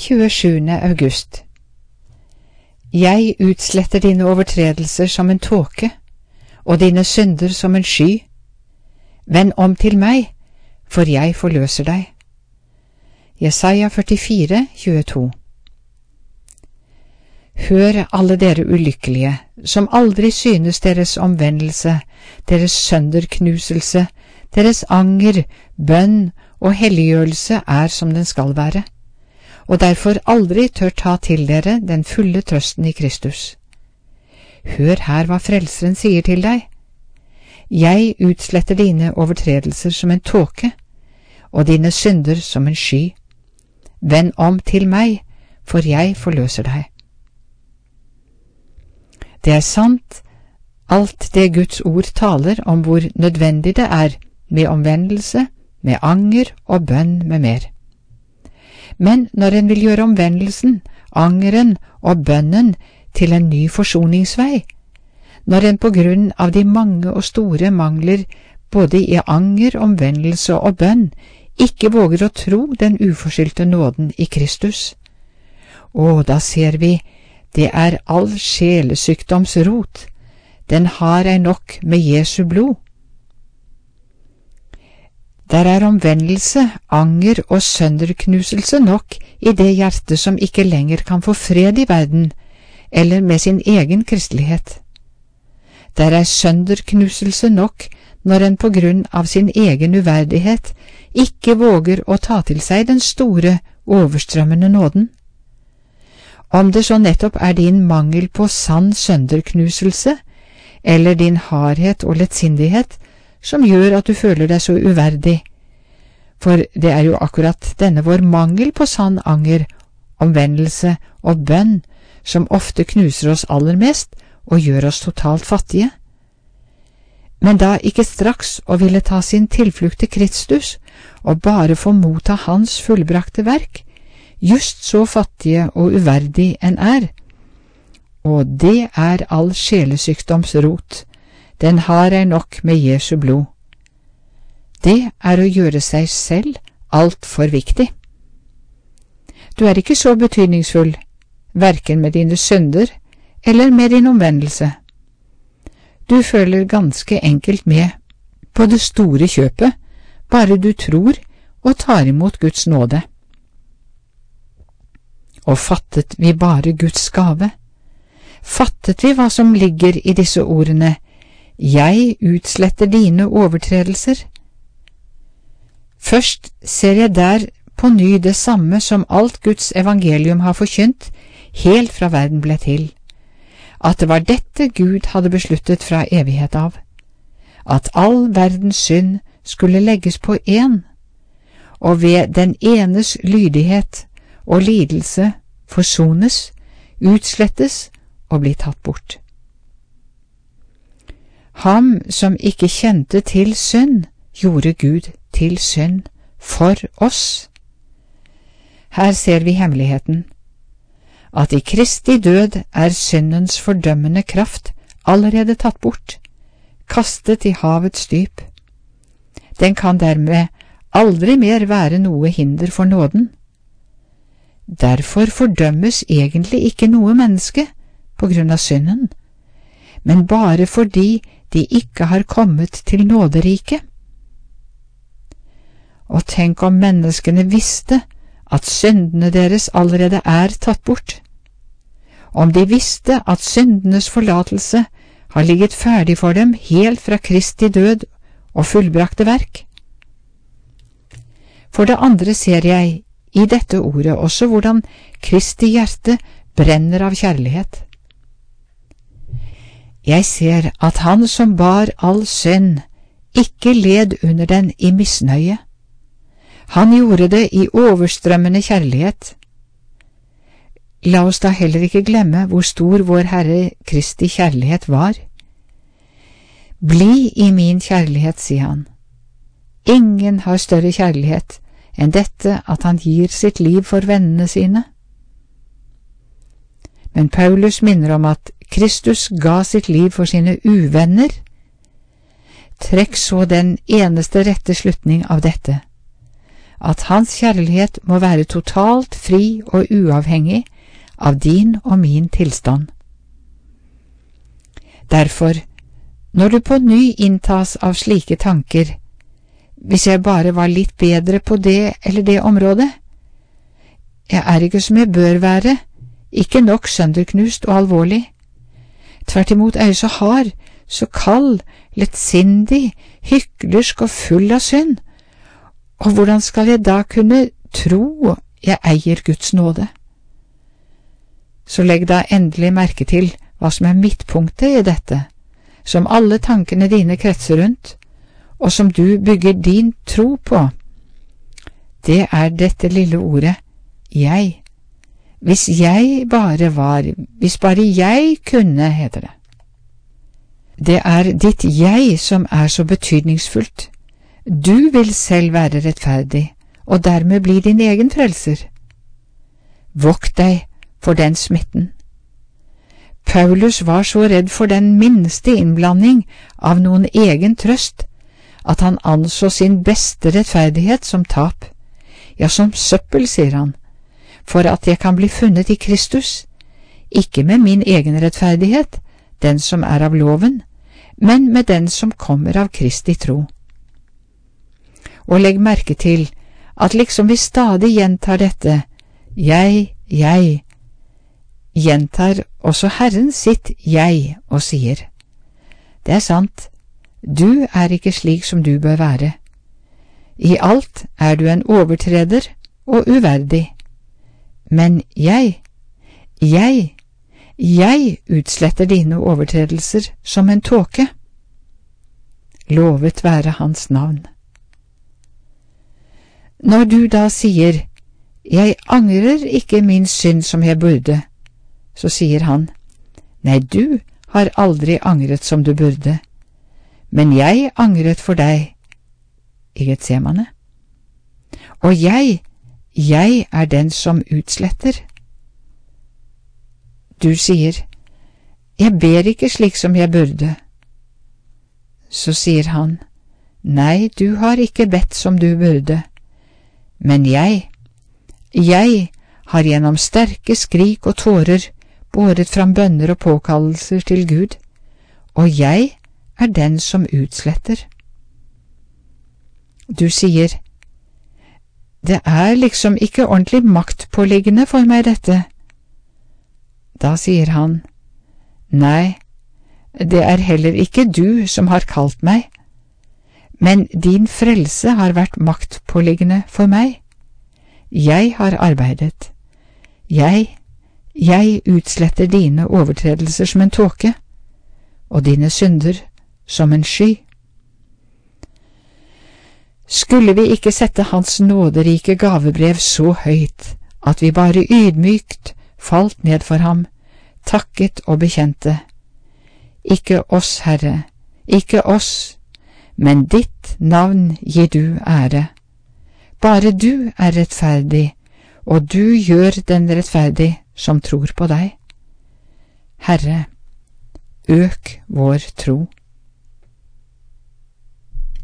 27. august. Jeg utsletter dine overtredelser som en tåke, og dine synder som en sky. Vend om til meg, for jeg forløser deg. Jesaja 44, 22. Hør alle dere ulykkelige, som aldri synes deres omvendelse, deres sønderknuselse, deres anger, bønn og helliggjørelse er som den skal være, og derfor aldri tør ta til dere den fulle trøsten i Kristus. Hør her hva Frelseren sier til deg. Jeg utsletter dine overtredelser som en tåke, og dine synder som en sky. Vend om til meg, for jeg forløser deg. Det er sant, alt det Guds ord taler om hvor nødvendig det er med omvendelse, med anger og bønn med mer. Men når en vil gjøre omvendelsen, angeren og bønnen til en ny forsoningsvei, når en på grunn av de mange og store mangler både i anger, omvendelse og bønn ikke våger å tro den uforskyldte nåden i Kristus, og da ser vi det er all sjelesykdoms rot, den har ei nok med Jesu blod. Der er omvendelse, anger og sønderknuselse nok i det hjerte som ikke lenger kan få fred i verden, eller med sin egen kristelighet. Der er sønderknuselse nok når en på grunn av sin egen uverdighet ikke våger å ta til seg den store, overstrømmende nåden. Om det så nettopp er din mangel på sann sønderknuselse, eller din hardhet og lettsindighet, som gjør at du føler deg så uverdig, for det er jo akkurat denne vår mangel på sann anger, omvendelse og bønn som ofte knuser oss aller mest og gjør oss totalt fattige. Men da ikke straks å ville ta sin tilflukt til Kristus og bare få motta Hans fullbrakte verk, just så fattige og uverdig en er. Og det er all sjelesykdoms rot, den har ei nok med Jesu blod. Det er å gjøre seg selv alt for viktig. Du er ikke så betydningsfull, hverken med dine synder eller med din omvendelse. Du følger ganske enkelt med på det store kjøpet, bare du tror og tar imot Guds nåde. Og fattet vi bare Guds gave? Fattet vi hva som ligger i disse ordene, jeg utsletter dine overtredelser? Først ser jeg der på ny det samme som alt Guds evangelium har forkynt, helt fra verden ble til, at det var dette Gud hadde besluttet fra evighet av, at all verdens synd skulle legges på én, og ved den enes lydighet og lidelse forsones, utslettes og bli tatt bort. Ham som ikke kjente til synd, gjorde Gud til synd for oss. Her ser vi hemmeligheten, at i Kristi død er syndens fordømmende kraft allerede tatt bort, kastet i havets dyp. Den kan dermed aldri mer være noe hinder for nåden. Derfor fordømmes egentlig ikke noe menneske på grunn av synden, men bare fordi de ikke har kommet til nåderiket. Og tenk om menneskene visste at syndene deres allerede er tatt bort. Om de visste at syndenes forlatelse har ligget ferdig for dem helt fra Kristi død og fullbrakte verk. For det andre ser jeg i dette ordet også hvordan Kristi hjerte brenner av kjærlighet. Jeg ser at han som bar all synd, ikke led under den i misnøye. Han gjorde det i overstrømmende kjærlighet. La oss da heller ikke glemme hvor stor vår Herre Kristi kjærlighet var. Bli i min kjærlighet, sier han. Ingen har større kjærlighet enn dette at han gir sitt liv for vennene sine. Men Paulus minner om at Kristus ga sitt liv for sine uvenner. Trekk så den eneste rette slutning av dette, at hans kjærlighet må være totalt fri og uavhengig av din og min tilstand. Derfor, når du på ny inntas av slike tanker, hvis jeg bare var litt bedre på det eller det området, jeg er ikke som jeg bør være, ikke nok sønderknust og alvorlig. Tvert imot er jeg så hard, så kald, lettsindig, hyklersk og full av synd. Og hvordan skal jeg da kunne tro jeg eier Guds nåde? Så legg da endelig merke til hva som er midtpunktet i dette, som alle tankene dine kretser rundt, og som du bygger din tro på. Det er dette lille ordet, jeg. Hvis jeg bare var, hvis bare jeg kunne, heter det. Det er ditt jeg som er så betydningsfullt. Du vil selv være rettferdig, og dermed bli din egen frelser. Vokt deg for den smitten. Paulus var så redd for den minste innblanding av noen egen trøst, at han anså sin beste rettferdighet som tap, ja, som søppel, sier han, for at jeg kan bli funnet i Kristus, ikke med min egen rettferdighet, den som er av loven, men med den som kommer av Kristi tro. Og legg merke til at liksom vi stadig gjentar dette, jeg, gjentar også Herren sitt jeg og sier, det er sant, du er ikke slik som du bør være. I alt er du en overtreder og uverdig. Men jeg utsletter dine overtredelser som en tåke. Lovet være hans navn. Når du da sier, jeg angrer ikke min synd som jeg burde, så sier han, nei, du har aldri angret som du burde, men jeg angret for deg i Getsemane. Og jeg er den som utsletter. Du sier, jeg ber ikke slik som jeg burde. Så sier han, nei, du har ikke bedt som du burde, men jeg har gjennom sterke skrik og tårer båret fram bønner og påkallelser til Gud, og jeg er den som utsletter. Du sier, det er liksom ikke ordentlig maktpåliggende for meg dette. Da sier han, nei, det er heller ikke du som har kalt meg, men din frelse har vært maktpåliggende for meg. Jeg har arbeidet. Jeg utsletter dine overtredelser som en tåke, og dine synder som en sky. Skulle vi ikke sette hans nåderike gavebrev så høyt, at vi bare ydmykt falt ned for ham, takket og bekjente, ikke oss, Herre, ikke oss, men ditt navn gir du ære. Bare du er rettferdig, og du gjør den rettferdig som tror på deg. Herre, øk vår tro.